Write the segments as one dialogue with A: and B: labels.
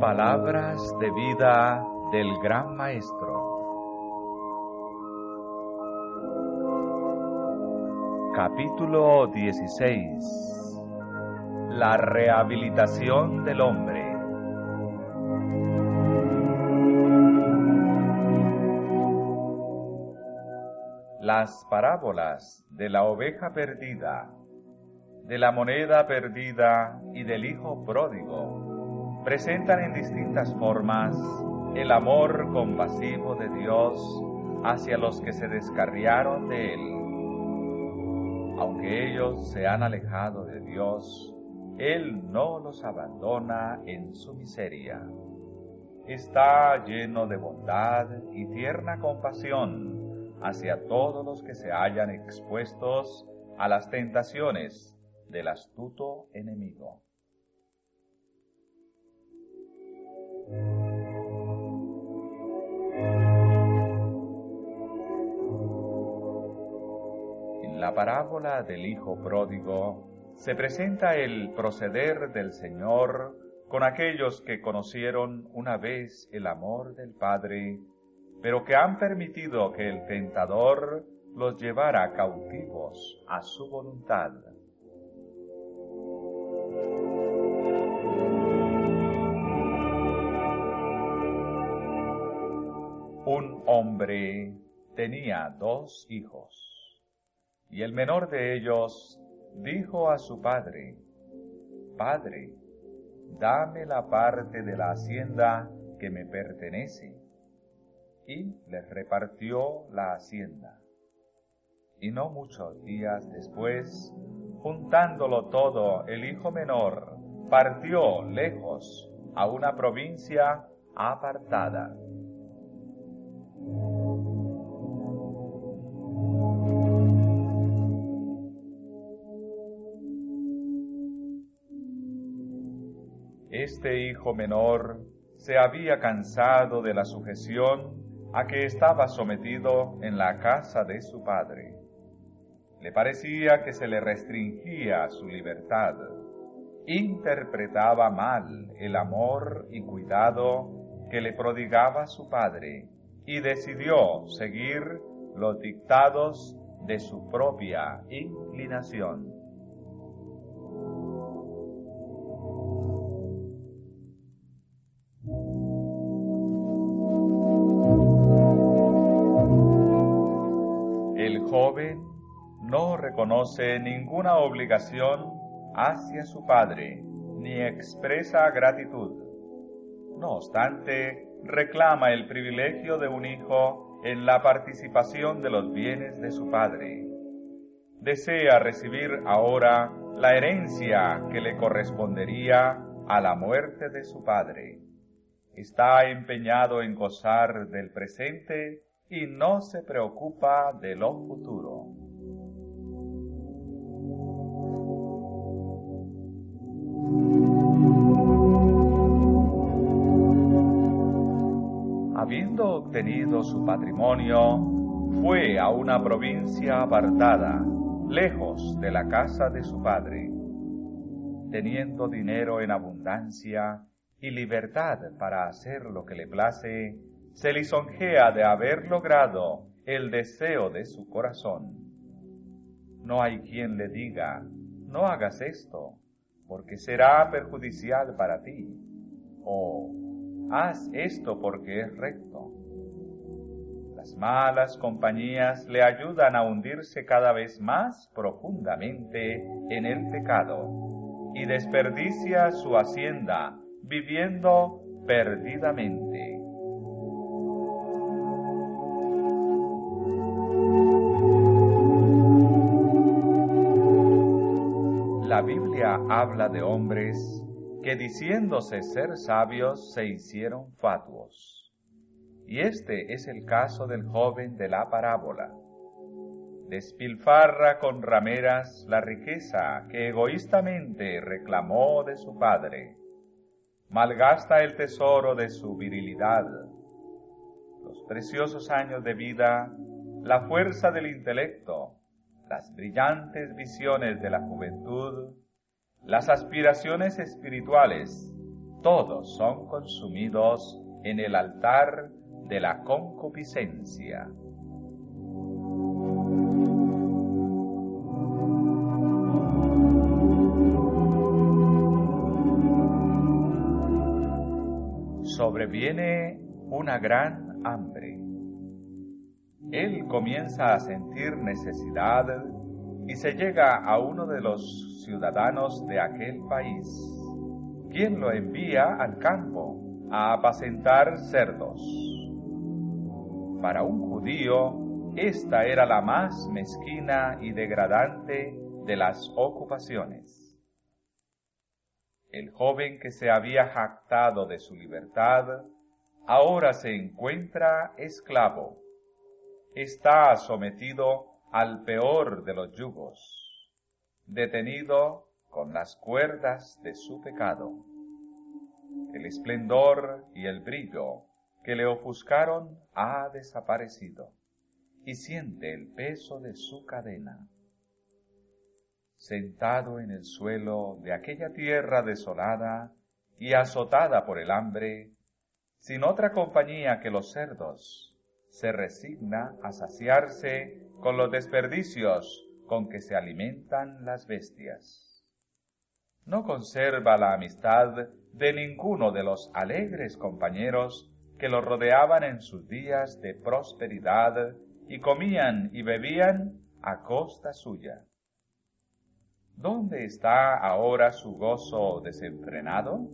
A: Palabras de vida del Gran Maestro. Capítulo 16. La rehabilitación del hombre. Las parábolas de la oveja perdida, de la moneda perdida y del hijo pródigo presentan en distintas formas el amor compasivo de Dios hacia los que se descarriaron de Él. Aunque ellos se han alejado de Dios, Él no los abandona en su miseria. Está lleno de bondad y tierna compasión hacia todos los que se hallan expuestos a las tentaciones del astuto enemigo. En la parábola del hijo pródigo se presenta el proceder del Señor con aquellos que conocieron una vez el amor del Padre, pero que han permitido que el tentador los llevara cautivos a su voluntad. Un hombre tenía 2 hijos, y el menor de ellos dijo a su padre: «Padre, dame la parte de la hacienda que me pertenece». Y les repartió la hacienda. Y no muchos días después, juntándolo todo, el hijo menor partió lejos a una provincia apartada. Este hijo menor se había cansado de la sujeción a que estaba sometido en la casa de su padre. Le parecía que se le restringía su libertad. Interpretaba mal el amor y cuidado que le prodigaba su padre y decidió seguir los dictados de su propia inclinación. El joven no reconoce ninguna obligación hacia su padre, ni expresa gratitud. No obstante, reclama el privilegio de un hijo en la participación de los bienes de su padre. Desea recibir ahora la herencia que le correspondería a la muerte de su padre. Está empeñado en gozar del presente y no se preocupa de lo futuro. Habiendo obtenido su patrimonio, fue a una provincia apartada, lejos de la casa de su padre. Teniendo dinero en abundancia y libertad para hacer lo que le place, se lisonjea de haber logrado el deseo de su corazón. No hay quien le diga: «No hagas esto, porque será perjudicial para ti», o «Haz esto porque es recto». Las malas compañías le ayudan a hundirse cada vez más profundamente en el pecado y desperdicia su hacienda viviendo perdidamente. La Biblia habla de hombres que diciéndose ser sabios se hicieron fatuos. Y este es el caso del joven de la parábola. Despilfarra con rameras la riqueza que egoístamente reclamó de su padre. Malgasta el tesoro de su virilidad, los preciosos años de vida, la fuerza del intelecto, las brillantes visiones de la juventud, las aspiraciones espirituales todos son consumidos en el altar de la concupiscencia. Sobreviene una gran hambre. Él comienza a sentir necesidad y se llega a uno de los ciudadanos de aquel país, quien lo envía al campo a apacentar cerdos. Para un judío, esta era la más mezquina y degradante de las ocupaciones. El joven que se había jactado de su libertad, ahora se encuentra esclavo. Está sometido al peor de los yugos, detenido con las cuerdas de su pecado. El esplendor y el brillo que le ofuscaron ha desaparecido y siente el peso de su cadena. Sentado en el suelo de aquella tierra desolada y azotada por el hambre, sin otra compañía que los cerdos, se resigna a saciarse con los desperdicios con que se alimentan las bestias. No conserva la amistad de ninguno de los alegres compañeros que lo rodeaban en sus días de prosperidad y comían y bebían a costa suya. ¿Dónde está ahora su gozo desenfrenado?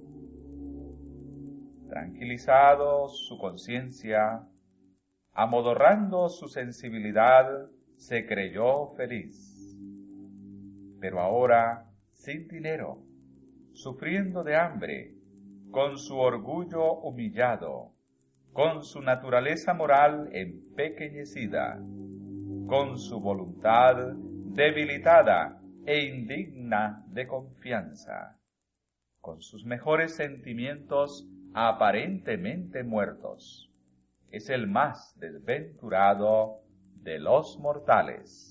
A: Tranquilizado su conciencia, amodorrando su sensibilidad, se creyó feliz. Pero ahora, sin dinero, sufriendo de hambre, con su orgullo humillado, con su naturaleza moral empequeñecida, con su voluntad debilitada e indigna de confianza, con sus mejores sentimientos aparentemente muertos, es el más desventurado de los mortales.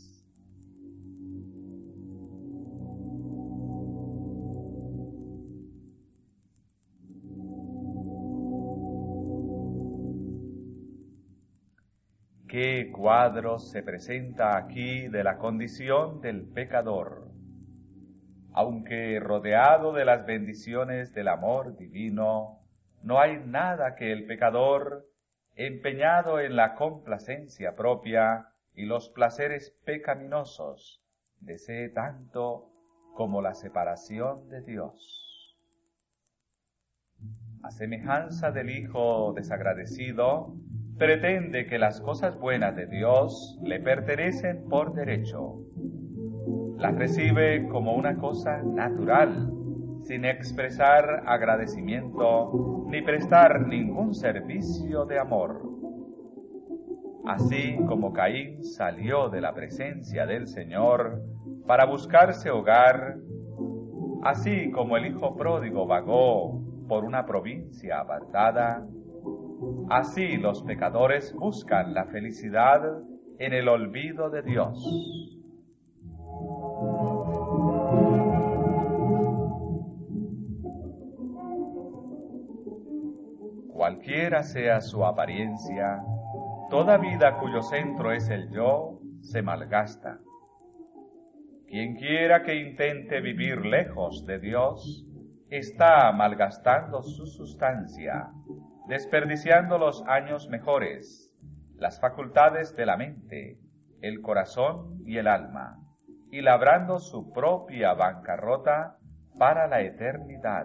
A: ¿Qué cuadro se presenta aquí de la condición del pecador? Aunque rodeado de las bendiciones del amor divino, no hay nada que el pecador, empeñado en la complacencia propia y los placeres pecaminosos, desee tanto como la separación de Dios. A semejanza del hijo desagradecido, pretende que las cosas buenas de Dios le pertenecen por derecho. Las recibe como una cosa natural, sin expresar agradecimiento ni prestar ningún servicio de amor. Así como Caín salió de la presencia del Señor para buscarse hogar, así como el hijo pródigo vagó por una provincia apartada, así los pecadores buscan la felicidad en el olvido de Dios. Cualquiera sea su apariencia, toda vida cuyo centro es el yo se malgasta. Quien quiera que intente vivir lejos de Dios, está malgastando su sustancia, desperdiciando los años mejores, las facultades de la mente, el corazón y el alma, y labrando su propia bancarrota para la eternidad.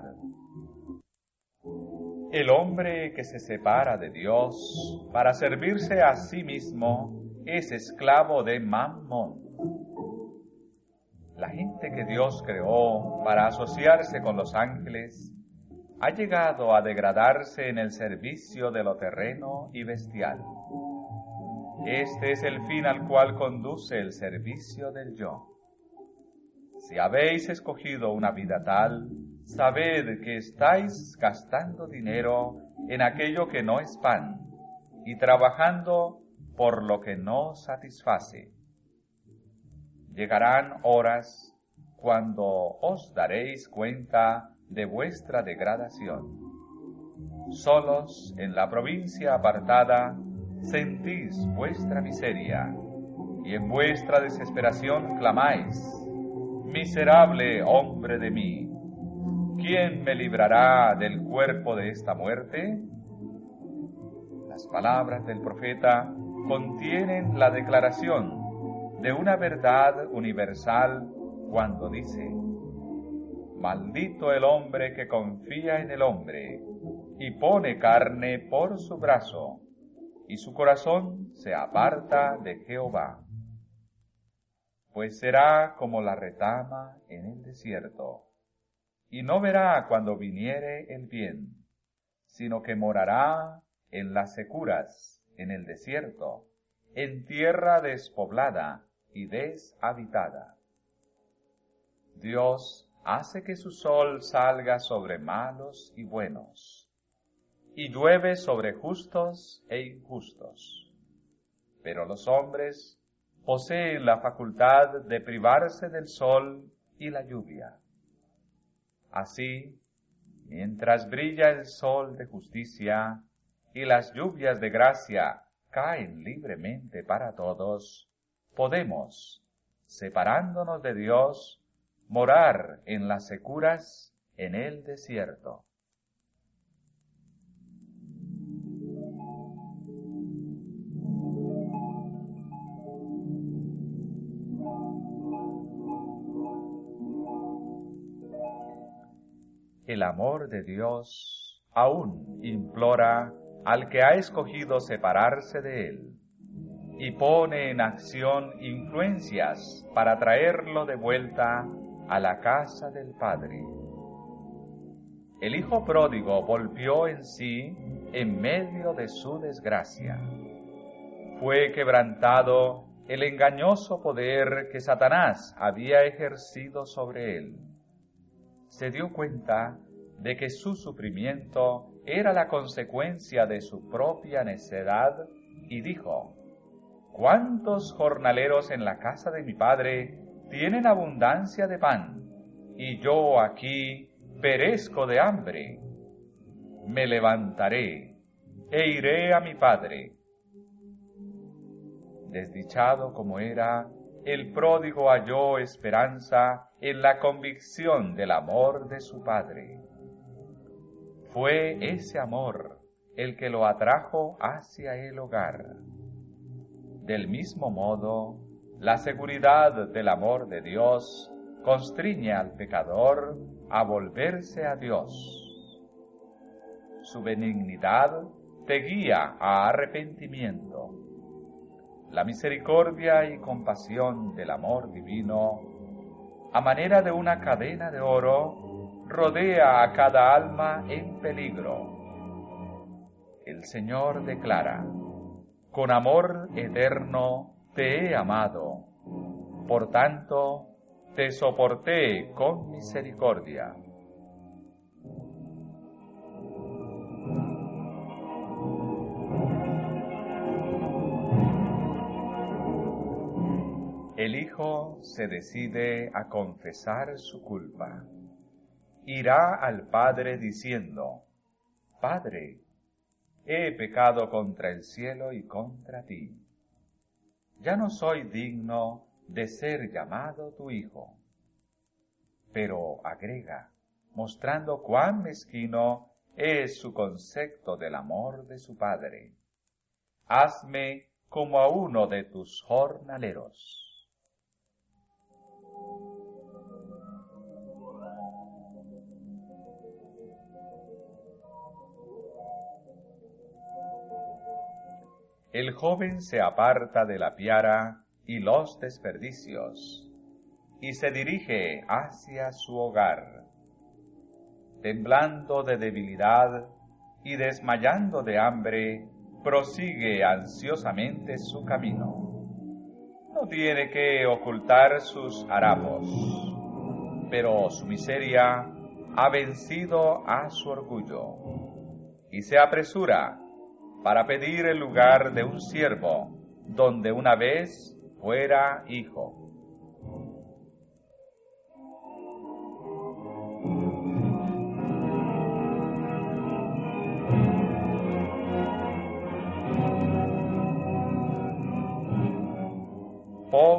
A: El hombre que se separa de Dios para servirse a sí mismo es esclavo de Mammón. La gente que Dios creó para asociarse con los ángeles ha llegado a degradarse en el servicio de lo terreno y bestial. Este es el fin al cual conduce el servicio del yo. Si habéis escogido una vida tal, sabed que estáis gastando dinero en aquello que no es pan y trabajando por lo que no satisface. Llegarán horas cuando os daréis cuenta de vuestra degradación. Solos en la provincia apartada sentís vuestra miseria, y en vuestra desesperación clamáis: miserable hombre de mí, ¿quién me librará del cuerpo de esta muerte? Las palabras del profeta contienen la declaración de una verdad universal cuando dice: maldito el hombre que confía en el hombre y pone carne por su brazo, y su corazón se aparta de Jehová. Pues será como la retama en el desierto, y no verá cuando viniere el bien, sino que morará en las securas, en el desierto, en tierra despoblada y deshabitada. Dios hace que su sol salga sobre malos y buenos, y llueve sobre justos e injustos. Pero los hombres poseen la facultad de privarse del sol y la lluvia. Así, mientras brilla el sol de justicia y las lluvias de gracia caen libremente para todos, podemos, separándonos de Dios, morar en las securas en el desierto. El amor de Dios aún implora al que ha escogido separarse de Él, y pone en acción influencias para traerlo de vuelta a la casa del Padre. El hijo pródigo volvió en sí en medio de su desgracia. Fue quebrantado el engañoso poder que Satanás había ejercido sobre él. Se dio cuenta de que su sufrimiento era la consecuencia de su propia necedad y dijo: ¿cuántos jornaleros en la casa de mi padre tienen abundancia de pan, y yo aquí perezco de hambre? Me levantaré e iré a mi padre. Desdichado como era, el pródigo halló esperanza en la convicción del amor de su padre. Fue ese amor el que lo atrajo hacia el hogar. Del mismo modo, la seguridad del amor de Dios constriñe al pecador a volverse a Dios. Su benignidad te guía a arrepentimiento. La misericordia y compasión del amor divino, a manera de una cadena de oro, rodea a cada alma en peligro. El Señor declara: con amor eterno te he amado, por tanto te soporté con misericordia. El Hijo se decide a confesar su culpa. Irá al Padre diciendo: Padre, he pecado contra el cielo y contra ti. Ya no soy digno de ser llamado tu hijo. Pero agrega, mostrando cuán mezquino es su concepto del amor de su Padre: hazme como a uno de tus jornaleros. El joven se aparta de la piara y los desperdicios, y se dirige hacia su hogar. Temblando de debilidad y desmayando de hambre, prosigue ansiosamente su camino. No tiene que ocultar sus harapos, pero su miseria ha vencido a su orgullo, y se apresura para pedir el lugar de un siervo, donde una vez fuera hijo.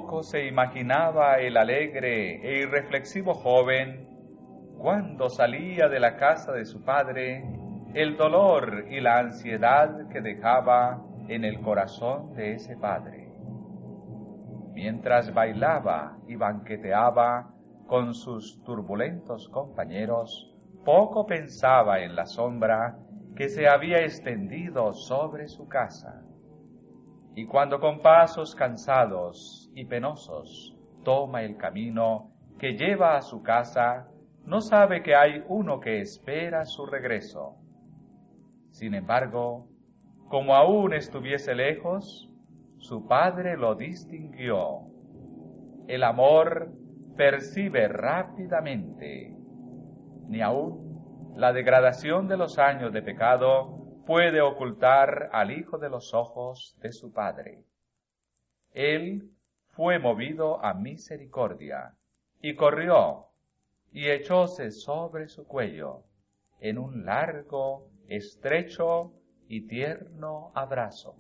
A: Poco se imaginaba el alegre e irreflexivo joven, cuando salía de la casa de su padre, el dolor y la ansiedad que dejaba en el corazón de ese padre. Mientras bailaba y banqueteaba con sus turbulentos compañeros, poco pensaba en la sombra que se había extendido sobre su casa. Y cuando con pasos cansados y penosos toma el camino que lleva a su casa, no sabe que hay uno que espera su regreso. Sin embargo, como aún estuviese lejos, su padre lo distinguió. El amor percibe rápidamente. Ni aún la degradación de los años de pecado puede ocultar al hijo de los ojos de su padre. Él fue movido a misericordia y corrió y echóse sobre su cuello en un largo, estrecho y tierno abrazo.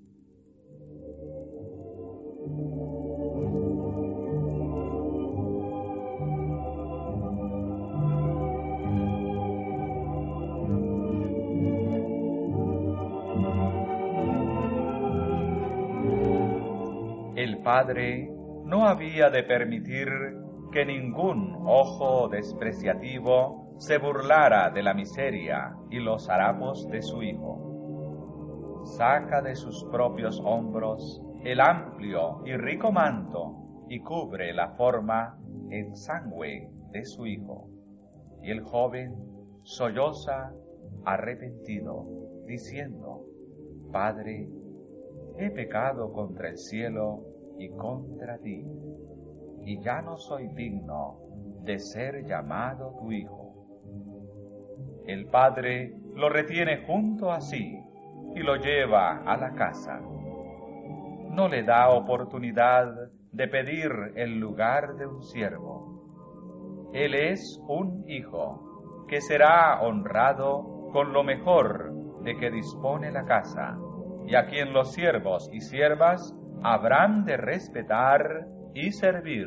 A: El padre no había de permitir que ningún ojo despreciativo se burlara de la miseria y los harapos de su hijo. Saca de sus propios hombros el amplio y rico manto y cubre la forma exangüe de su hijo. Y el joven solloza arrepentido, diciendo: Padre, he pecado contra el cielo y contra ti, y ya no soy digno de ser llamado tu hijo. El padre lo retiene junto a sí y lo lleva a la casa. No le da oportunidad de pedir el lugar de un siervo. Él es un hijo que será honrado con lo mejor de que dispone la casa, y a quien los siervos y siervas habrán de respetar y servir.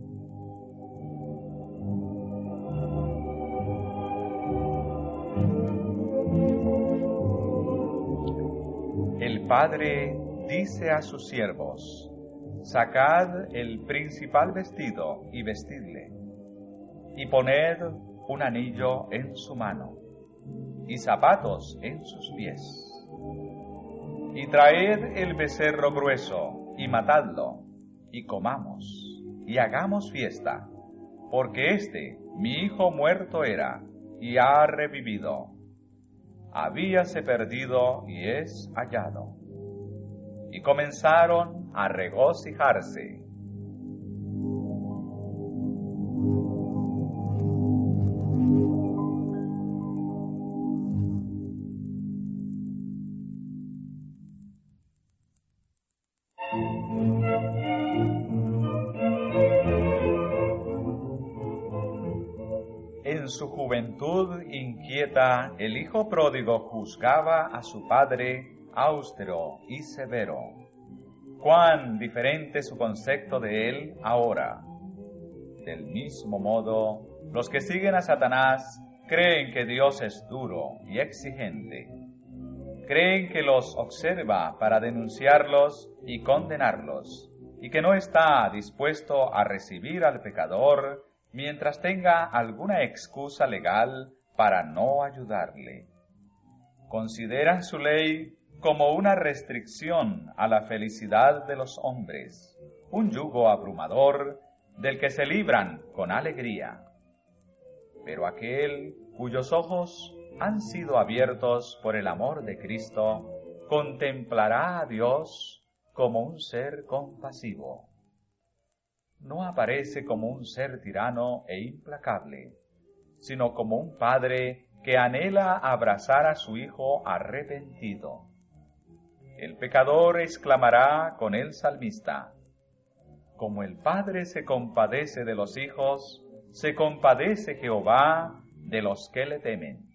A: El padre dice a sus siervos: sacad el principal vestido y vestidle, y poned un anillo en su mano, y zapatos en sus pies. Y traed el becerro grueso, y matadlo, y comamos, y hagamos fiesta, porque mi hijo muerto era, y ha revivido. Habíase perdido, y es hallado. Y comenzaron a regocijarse. En su juventud inquieta, el hijo pródigo juzgaba a su padre austero y severo. Cuán diferente su concepto de él ahora. Del mismo modo, los que siguen a Satanás creen que Dios es duro y exigente. Creen que los observa para denunciarlos y condenarlos, y que no está dispuesto a recibir al pecador mientras tenga alguna excusa legal para no ayudarle. Consideran su ley como una restricción a la felicidad de los hombres, un yugo abrumador del que se libran con alegría. Pero aquel cuyos ojos han sido abiertos por el amor de Cristo, contemplará a Dios como un ser compasivo. No aparece como un ser tirano e implacable, sino como un padre que anhela abrazar a su hijo arrepentido. El pecador exclamará con el salmista: como el padre se compadece de los hijos, se compadece Jehová de los que le temen.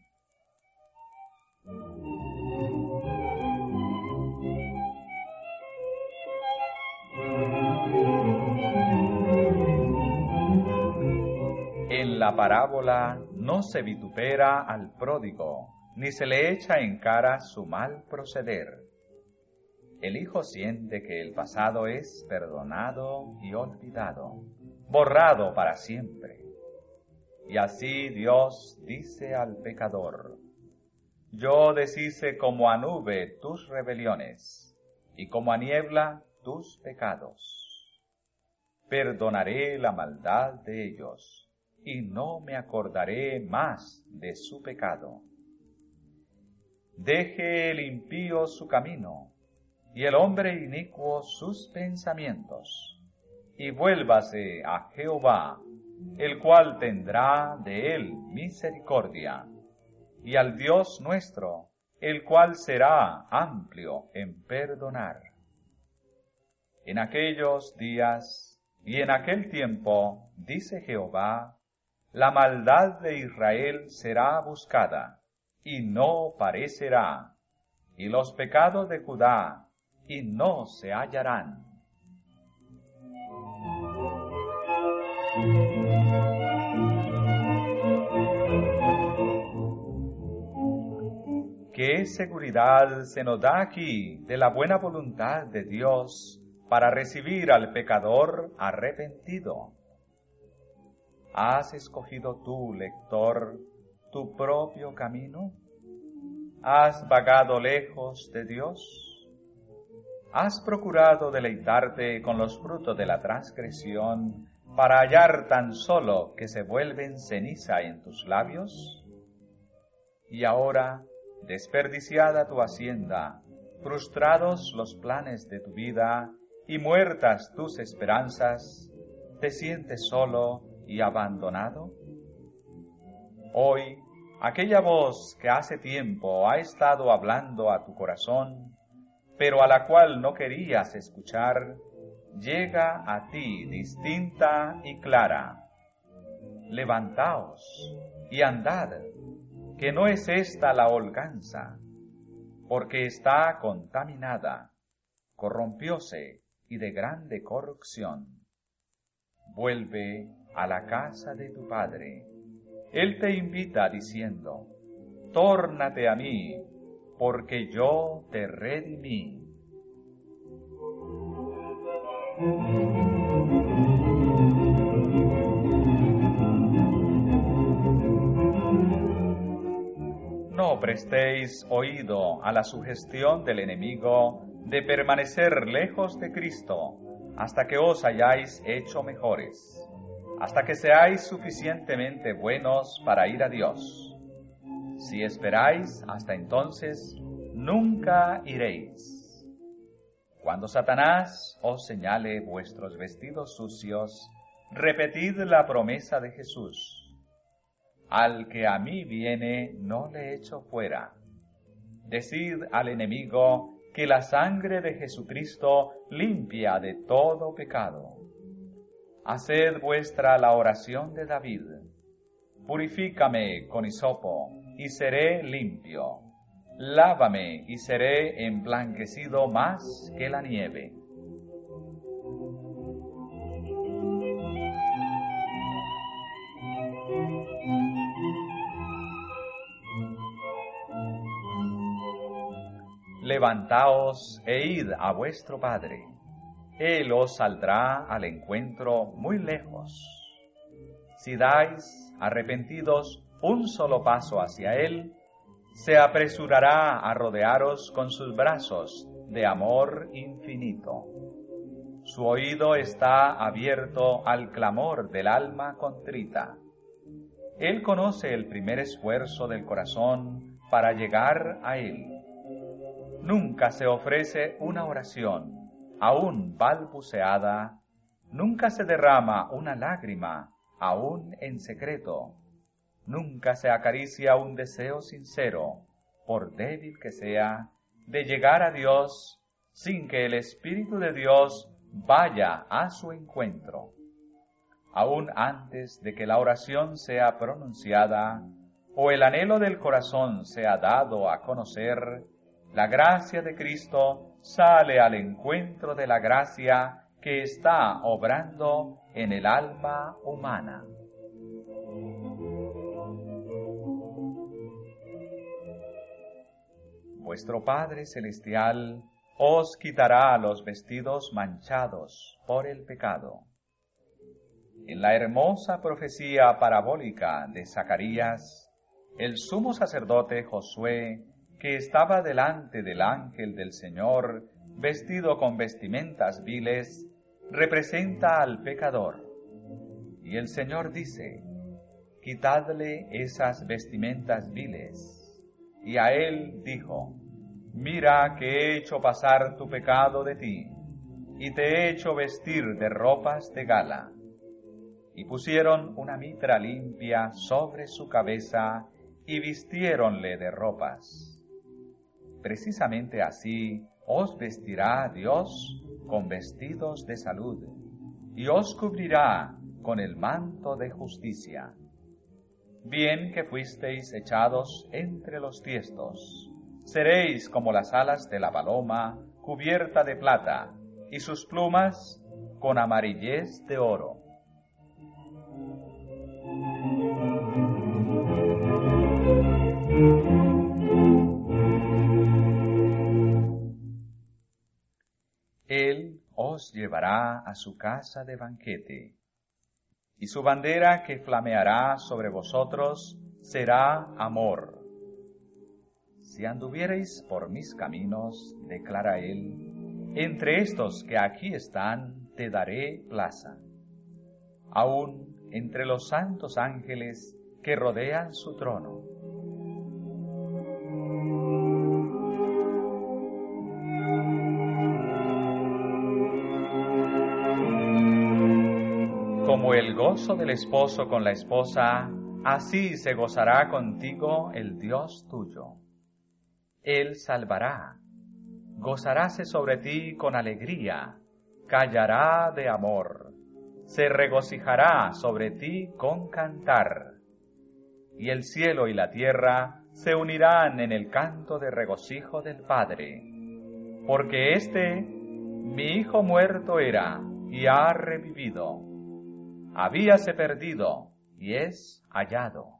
A: En la parábola no se vitupera al pródigo, ni se le echa en cara su mal proceder. El hijo siente que el pasado es perdonado y olvidado, borrado para siempre. Y así Dios dice al pecador: yo deshice como a nube tus rebeliones, y como a niebla tus pecados. Perdonaré la maldad de ellos, y no me acordaré más de su pecado. Deje el impío su camino, y el hombre inicuo sus pensamientos, y vuélvase a Jehová, el cual tendrá de él misericordia, y al Dios nuestro, el cual será amplio en perdonar. En aquellos días y en aquel tiempo, dice Jehová, la maldad de Israel será buscada, y no parecerá, y los pecados de Judá, y no se hallarán. ¿Qué seguridad se nos da aquí de la buena voluntad de Dios para recibir al pecador arrepentido? ¿Has escogido tú, lector, tu propio camino? ¿Has vagado lejos de Dios? ¿Has procurado deleitarte con los frutos de la transgresión para hallar tan solo que se vuelven ceniza en tus labios? Y ahora, desperdiciada tu hacienda, frustrados los planes de tu vida y muertas tus esperanzas, ¿te sientes solo y abandonado? Hoy, aquella voz que hace tiempo ha estado hablando a tu corazón, pero a la cual no querías escuchar, llega a ti distinta y clara. Levantaos y andad, que no es esta la holganza, porque está contaminada, corrompióse y de grande corrupción. Vuelve a la casa de tu Padre. Él te invita diciendo: tórnate a mí, porque yo te redimí. No prestéis oído a la sugestión del enemigo de permanecer lejos de Cristo hasta que os hayáis hecho mejores, hasta que seáis suficientemente buenos para ir a Dios. Si esperáis hasta entonces, nunca iréis. Cuando Satanás os señale vuestros vestidos sucios, repetid la promesa de Jesús: al que a mí viene, no le echo fuera. Decid al enemigo que la sangre de Jesucristo limpia de todo pecado. Haced vuestra la oración de David: purifícame con hisopo, y seré limpio. Lávame, y seré emblanquecido más que la nieve. Levantaos e id a vuestro Padre. Él os saldrá al encuentro muy lejos. Si dais, arrepentidos, un solo paso hacia Él, se apresurará a rodearos con sus brazos de amor infinito. Su oído está abierto al clamor del alma contrita. Él conoce el primer esfuerzo del corazón para llegar a Él. Nunca se ofrece una oración, aún balbuceada, nunca se derrama una lágrima, aún en secreto, nunca se acaricia un deseo sincero, por débil que sea, de llegar a Dios sin que el Espíritu de Dios vaya a su encuentro. Aún antes de que la oración sea pronunciada o el anhelo del corazón sea dado a conocer, la gracia de Cristo sale al encuentro de la gracia que está obrando en el alma humana. Vuestro Padre Celestial os quitará los vestidos manchados por el pecado. En la hermosa profecía parabólica de Zacarías, el sumo sacerdote Josué, que estaba delante del ángel del Señor, vestido con vestimentas viles, representa al pecador. Y el Señor dice: quitadle esas vestimentas viles. Y a él dijo: mira que he hecho pasar tu pecado de ti, y te he hecho vestir de ropas de gala. Y pusieron una mitra limpia sobre su cabeza, y vistiéronle de ropas. Precisamente así os vestirá Dios con vestidos de salud, y os cubrirá con el manto de justicia. Bien que fuisteis echados entre los tiestos, seréis como las alas de la paloma, cubierta de plata, y sus plumas con amarillez de oro. Él os llevará a su casa de banquete, y su bandera que flameará sobre vosotros será amor. Si anduviereis por mis caminos, declara él, entre estos que aquí están te daré plaza. Aún entre los santos ángeles que rodean su trono. Como el gozo del esposo con la esposa, así se gozará contigo el Dios tuyo. Él salvará, gozaráse sobre ti con alegría, callará de amor, se regocijará sobre ti con cantar. Y el cielo y la tierra se unirán en el canto de regocijo del Padre, porque mi hijo muerto era, y ha revivido. Habíase perdido, y es hallado.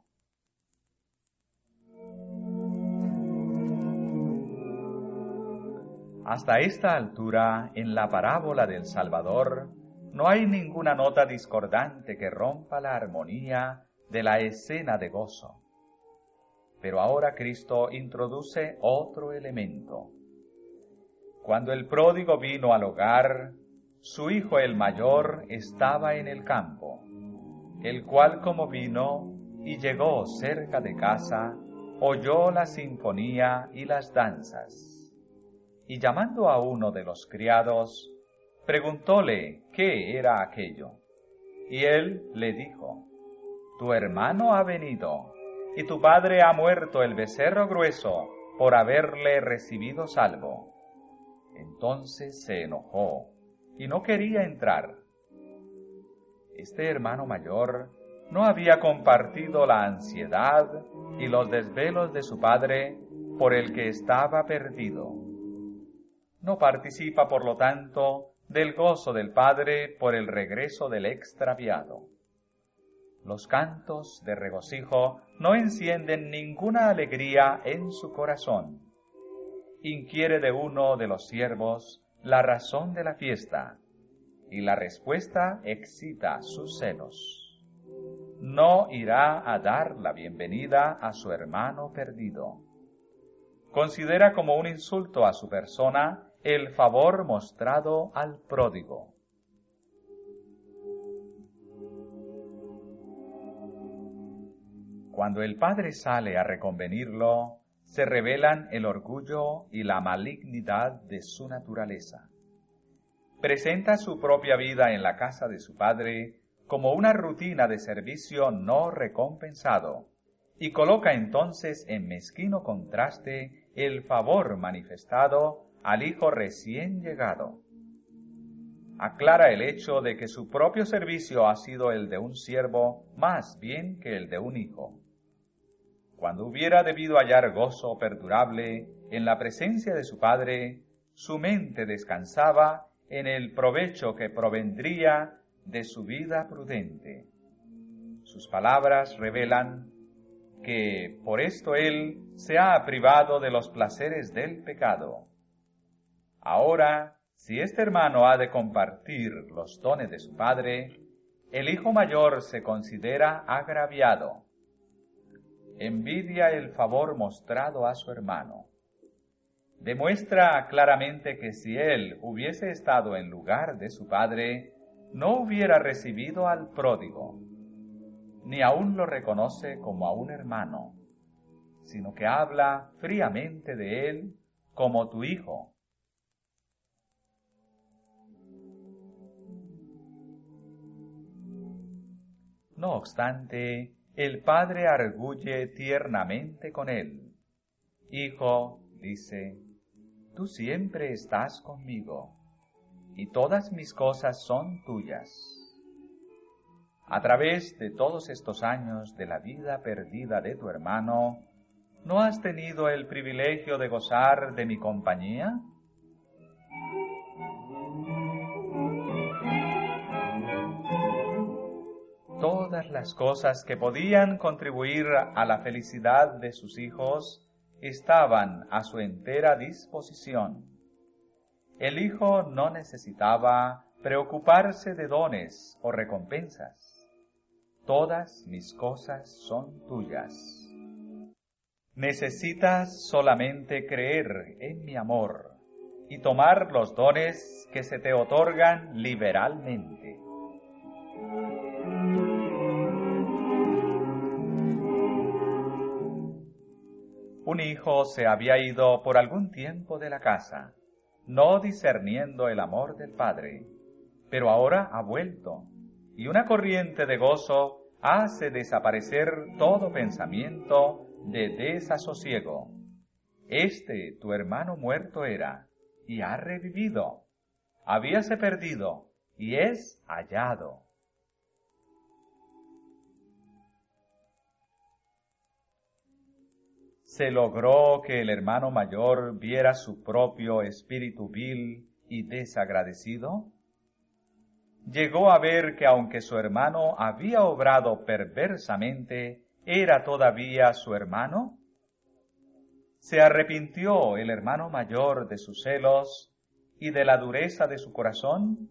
A: Hasta esta altura, en la parábola del Salvador, no hay ninguna nota discordante que rompa la armonía de la escena de gozo. Pero ahora Cristo introduce otro elemento. Cuando el pródigo vino al hogar, su hijo el mayor estaba en el campo, el cual como vino y llegó cerca de casa, oyó la sinfonía y las danzas. Y llamando a uno de los criados, preguntóle qué era aquello. Y él le dijo: tu hermano ha venido, y tu padre ha muerto el becerro grueso por haberle recibido salvo. Entonces se enojó y no quería entrar. Este hermano mayor no había compartido la ansiedad y los desvelos de su padre por el que estaba perdido. No participa, por lo tanto, del gozo del Padre por el regreso del extraviado. Los cantos de regocijo no encienden ninguna alegría en su corazón. Inquiere de uno de los siervos la razón de la fiesta, y la respuesta excita sus celos. No irá a dar la bienvenida a su hermano perdido. Considera como un insulto a su persona el favor mostrado al pródigo. Cuando el padre sale a reconvenirlo, se revelan el orgullo y la malignidad de su naturaleza. Presenta su propia vida en la casa de su padre como una rutina de servicio no recompensado, y coloca entonces en mezquino contraste el favor manifestado al hijo recién llegado. Aclara el hecho de que su propio servicio ha sido el de un siervo más bien que el de un hijo. Cuando hubiera debido hallar gozo perdurable en la presencia de su padre, su mente descansaba en el provecho que provendría de su vida prudente. Sus palabras revelan que por esto él se ha privado de los placeres del pecado. Ahora, si este hermano ha de compartir los dones de su padre, el hijo mayor se considera agraviado. Envidia el favor mostrado a su hermano. Demuestra claramente que si él hubiese estado en lugar de su padre, no hubiera recibido al pródigo, ni aún lo reconoce como a un hermano, sino que habla fríamente de él como tu hijo. No obstante, el padre arguye tiernamente con él. Hijo, dice, tú siempre estás conmigo, y todas mis cosas son tuyas. A través de todos estos años de la vida perdida de tu hermano, ¿no has tenido el privilegio de gozar de mi compañía? Todas las cosas que podían contribuir a la felicidad de sus hijos estaban a su entera disposición. El hijo no necesitaba preocuparse de dones o recompensas. Todas mis cosas son tuyas. Necesitas solamente creer en mi amor y tomar los dones que se te otorgan liberalmente. Un hijo se había ido por algún tiempo de la casa, no discerniendo el amor del padre, pero ahora ha vuelto, y una corriente de gozo hace desaparecer todo pensamiento de desasosiego. Este tu hermano muerto era, y ha revivido. Habíase perdido, y es hallado. Se logró que el hermano mayor viera su propio espíritu vil y desagradecido. Llegó a ver que aunque su hermano había obrado perversamente, ¿era todavía su hermano? ¿Se arrepintió el hermano mayor de sus celos y de la dureza de su corazón?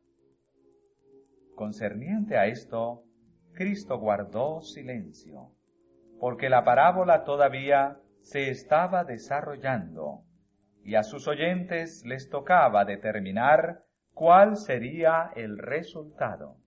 A: Concerniente a esto, Cristo guardó silencio, porque la parábola todavía se estaba desarrollando, y a sus oyentes les tocaba determinar cuál sería el resultado.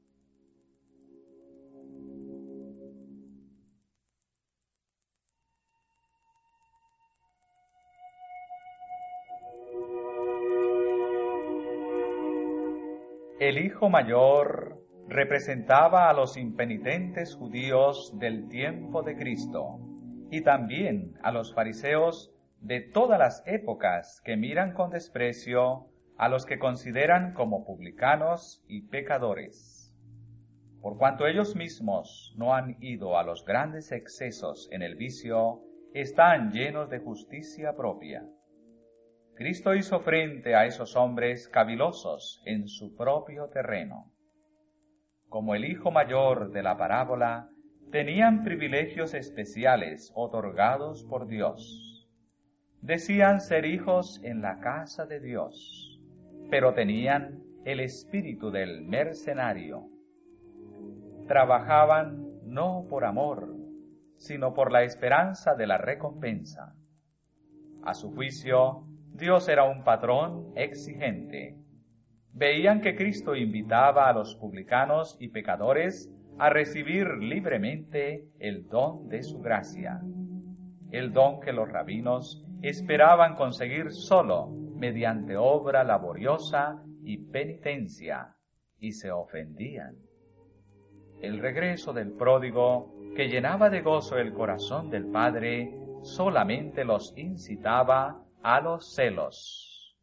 A: El hijo mayor representaba a los impenitentes judíos del tiempo de Cristo y también a los fariseos de todas las épocas que miran con desprecio a los que consideran como publicanos y pecadores. Por cuanto ellos mismos no han ido a los grandes excesos en el vicio, están llenos de justicia propia. Cristo hizo frente a esos hombres cavilosos en su propio terreno. Como el hijo mayor de la parábola, tenían privilegios especiales otorgados por Dios. Decían ser hijos en la casa de Dios, pero tenían el espíritu del mercenario. Trabajaban no por amor, sino por la esperanza de la recompensa. A su juicio, Dios era un patrón exigente. Veían que Cristo invitaba a los publicanos y pecadores a recibir libremente el don de su gracia, el don que los rabinos esperaban conseguir solo mediante obra laboriosa y penitencia, y se ofendían. El regreso del pródigo, que llenaba de gozo el corazón del Padre, solamente los incitaba a los celos.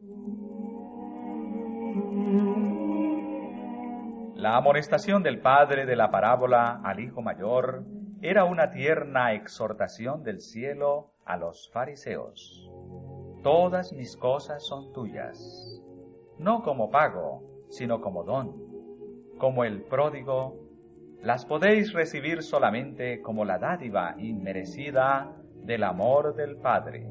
A: La amonestación del padre de la parábola al hijo mayor era una tierna exhortación del cielo a los fariseos. Todas mis cosas son tuyas, no como pago, sino como don. Como el pródigo, las podéis recibir solamente como la dádiva inmerecida del amor del Padre.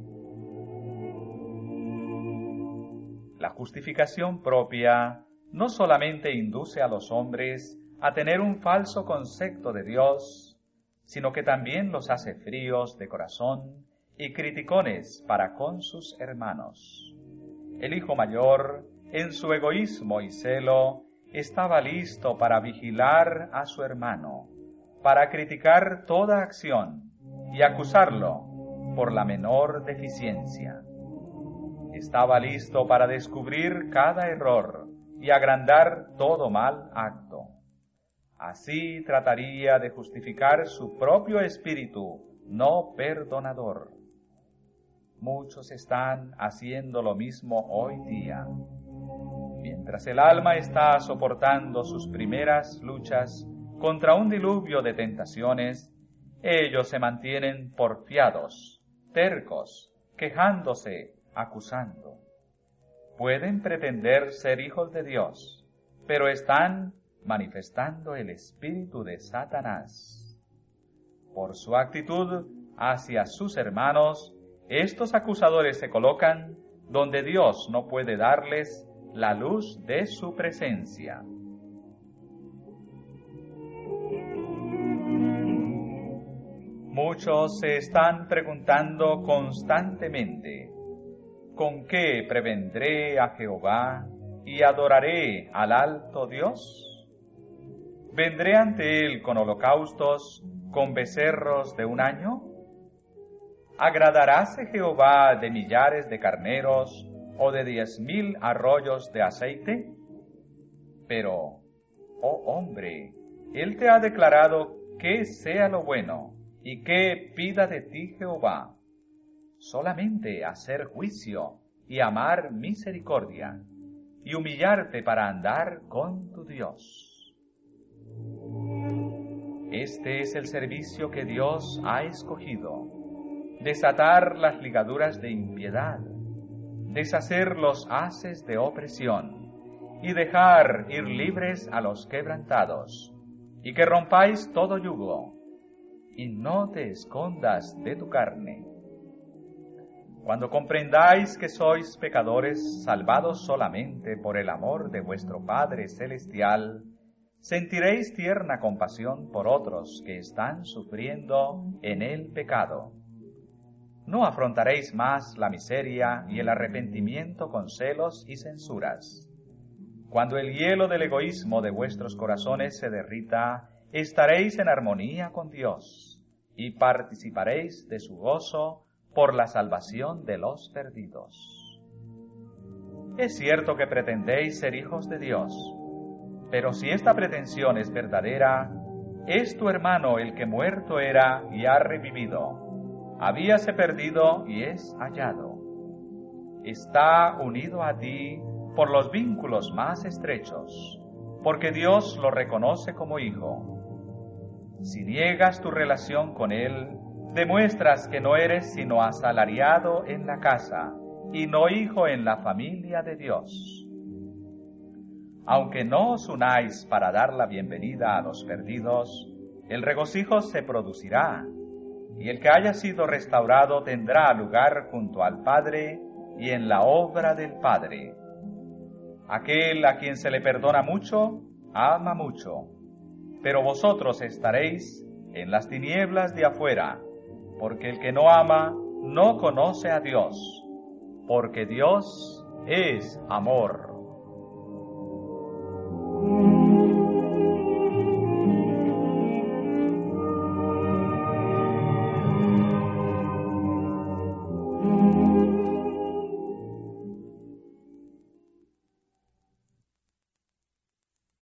A: La justificación propia no solamente induce a los hombres a tener un falso concepto de Dios, sino que también los hace fríos de corazón y criticones para con sus hermanos. El hijo mayor, en su egoísmo y celo, estaba listo para vigilar a su hermano, para criticar toda acción y acusarlo por la menor deficiencia. Estaba listo para descubrir cada error y agrandar todo mal acto. Así trataría de justificar su propio espíritu no perdonador. Muchos están haciendo lo mismo hoy día. Mientras el alma está soportando sus primeras luchas contra un diluvio de tentaciones, ellos se mantienen porfiados, tercos, quejándose, acusando. Pueden pretender ser hijos de Dios, pero están manifestando el espíritu de Satanás. Por su actitud hacia sus hermanos, estos acusadores se colocan donde Dios no puede darles la luz de su presencia. Muchos se están preguntando constantemente, ¿con qué prevendré a Jehová y adoraré al alto Dios? ¿Vendré ante él con holocaustos, con becerros de un año? ¿Agradaráse Jehová de millares de carneros o de 10,000 arroyos de aceite? Pero, oh hombre, él te ha declarado qué sea lo bueno y qué pida de ti Jehová. Solamente hacer juicio y amar misericordia y humillarte para andar con tu Dios. Este es el servicio que Dios ha escogido: desatar las ligaduras de impiedad, deshacer los haces de opresión y dejar ir libres a los quebrantados, y que rompáis todo yugo, y no te escondas de tu carne. Cuando comprendáis que sois pecadores salvados solamente por el amor de vuestro Padre Celestial, sentiréis tierna compasión por otros que están sufriendo en el pecado. No afrontaréis más la miseria y el arrepentimiento con celos y censuras. Cuando el hielo del egoísmo de vuestros corazones se derrita, estaréis en armonía con Dios y participaréis de su gozo por la salvación de los perdidos. Es cierto que pretendéis ser hijos de Dios, pero si esta pretensión es verdadera, es tu hermano el que muerto era y ha revivido, habíase perdido y es hallado. Está unido a ti por los vínculos más estrechos, porque Dios lo reconoce como hijo. Si niegas tu relación con él, demuestras que no eres sino asalariado en la casa y no hijo en la familia de Dios. Aunque no os unáis para dar la bienvenida a los perdidos, el regocijo se producirá, y el que haya sido restaurado tendrá lugar junto al Padre y en la obra del Padre. Aquel a quien se le perdona mucho, ama mucho, pero vosotros estaréis en las tinieblas de afuera, porque el que no ama no conoce a Dios, porque Dios es amor.